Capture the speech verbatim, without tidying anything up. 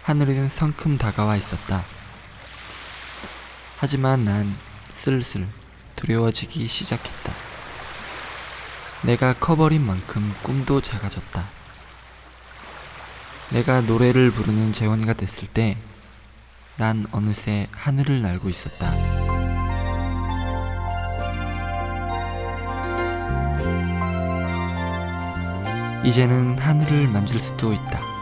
하늘은 성큼 다가와 있었다. 하지만 난 슬슬 두려워지기 시작했다. 내가 커버린 만큼 꿈도 작아졌다. 내가 노래를 부르는 재원이가 됐을 때 난 어느새 하늘을 날고 있었다. 이제는 하늘을 만질 수도 있다.